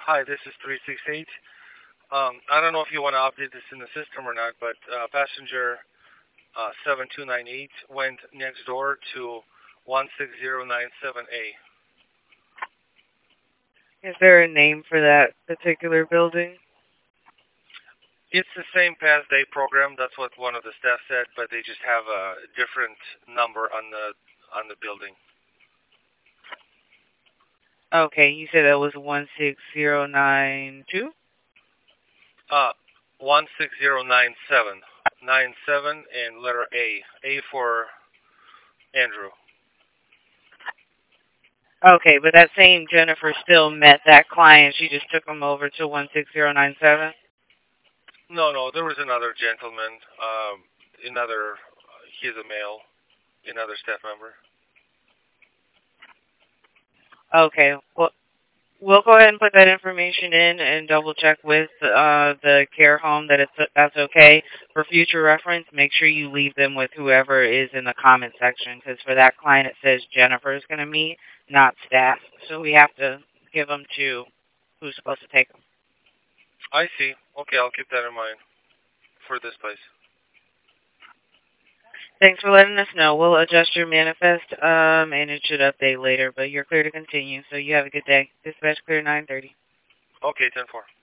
Hi, this is 368. I don't know if you want to update this in the system or not, but passenger 7298 went next door to 16097A. Is there a name for that particular building? It's the same past day program. That's what one of the staff said, but they just have a different number on the building. Okay, you said that was 16092? 16097. 97 and letter A. A for Andrew. Okay, but that same Jennifer still met that client. She just took him over to 16097? No, no, there was another gentleman. Another. He's a male. Another staff member. Okay, well, we'll go ahead and put that information in and double check with the care home that that's okay. For future reference, make sure you leave them with whoever is in the comment section, because for that client it says Jennifer is going to meet, not staff. So we have to give them to who's supposed to take them. I see. Okay, I'll keep that in mind for this place. Thanks for letting us know. We'll adjust your manifest, and it should update later, but you're clear to continue, so you have a good day. Dispatch clear 9:30. Okay, 10-4.